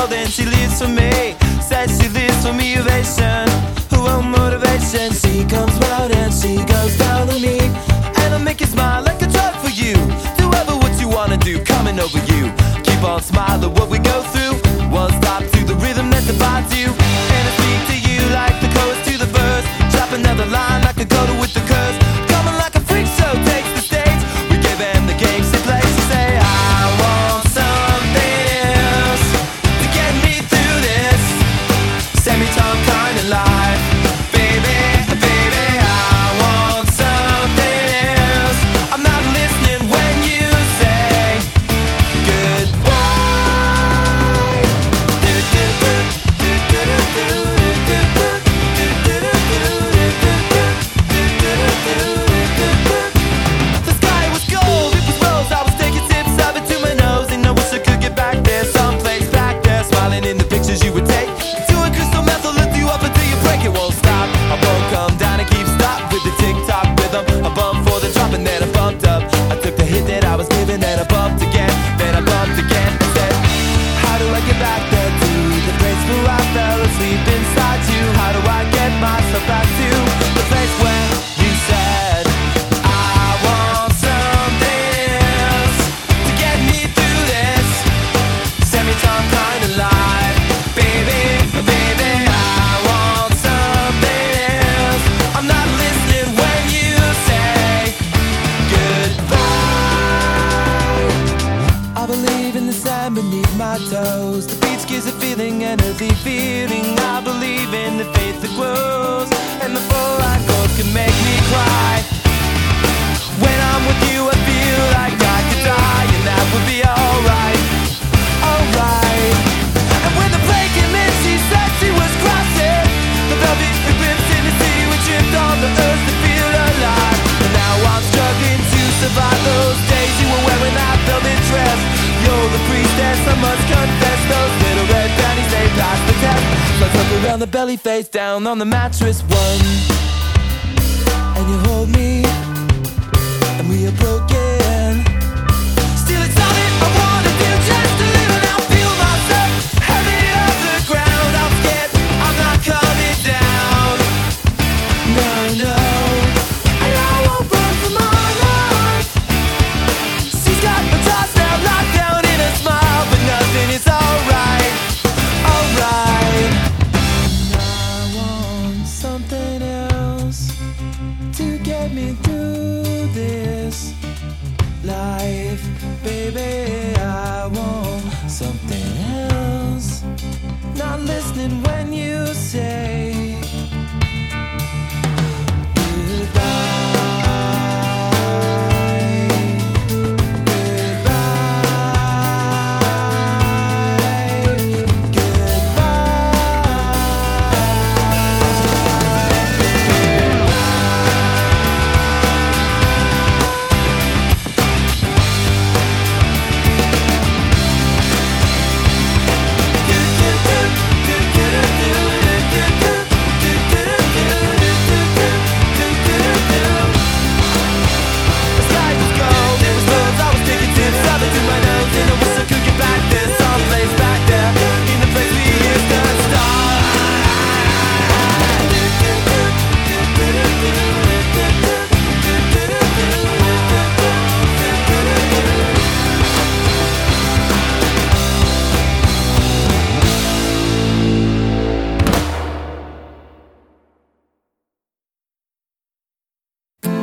world and she lives for me. Says she lives for me, ovation, her own motivation. She comes round and she goes down on me, and I'll make you smile like a drug for you. Do ever what you wanna do, coming over you. Keep on smiling what we go through. One stop to the rhythm that divides you, and I speak to you like the chorus to the verse. Drop another line like a coda with the curse. Coming like a freak show takes the stage. We give them the game she plays. She say I want something else to get me through this semi-tongue kind of life. Baby, baby, I want something else. I'm not listening when you say goodbye. The sky was gold, it was rose. I was taking sips of it to my nose, and I wish I could get back there, someplace back there, smiling in the pictures you would take. Doing crystal meth will lift you up until you break. It won't stop. I won't come down and keep stop with the tick-tock rhythm. I bumped for the drop and then I bumped up. I took the hit that I was given, then I bumped again, then I bumped again. I said, how do I get back there to the place where I fell asleep inside you? How do I get myself back to the place where you said I want something else to get me through this semi-tongue kind of life? Baby, baby, I want something else. I'm not listening when you say goodbye. I believe in the sand beneath my toes. The beach gives a feeling, an earthy feeling. I believe in the faith that grows, and the full line goes can make me cry. When I'm with you, I feel like I could die, and that would be alright, alright. And when the plane came in, she said she was crossing the velvet ribbons in the sea. We tripped on the earth to feel alive, and now I'm struggling to survive those days you were wearing that velvet dress. You're the priestess, I must confess. Those little red panties, they passed the test. So I took around the belly, face down on the mattress one, and you hold me, and we are broken. Still it's all that I wanna do, just to live and I'll feel myself heavy off the ground. I'm scared I'm not coming down. No, no, and I won't run from my life. She's got the thoughts now locked down in a smile, but nothing is alright, alright. And I want something else to get me through this life. Baby, I want something else. Not listening when you say